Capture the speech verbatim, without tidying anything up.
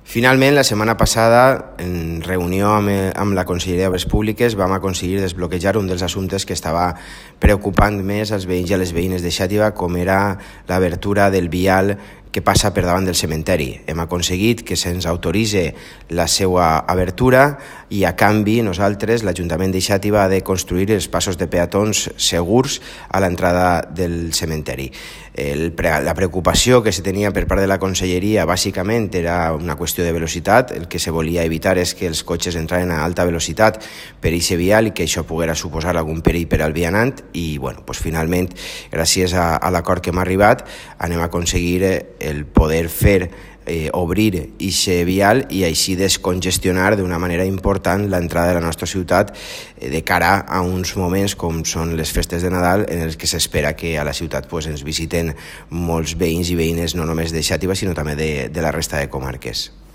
Finalment, la setmana passada, en reunió amb, amb la Conselleria d'Obres Públiques, vam aconseguir desbloquejar un dels assumptes que estava preocupant més als veïns i a les veïnes de Xàtiva, com era l'obertura del vial que passa per davant del cementeri. Hem aconseguit que se'ns autoritzi la seva obertura i, a canvi, nosaltres, l'Ajuntament de Xàtiva, ha de construir els passos de peatons segurs a l'entrada del cementeri. El, la preocupació que se tenia per part de la Conselleria bàsicament era una qüestió de velocitat. El que se volia evitar és que els cotxes entraren a alta velocitat per aquest vial i que això poguera suposar algun perill per al vianant i, bueno, doncs, finalment, gràcies a, a l'acord que hem arribat, anem a aconseguir el poder fer Eh, obrir aquest vial i així descongestionar d'una manera important l'entrada de la nostra ciutat eh, de cara a uns moments com són les festes de Nadal, en els que s'espera que a la ciutat pues, ens visiten molts veïns i veïnes no només de Xàtiva sinó també de, de la resta de comarques.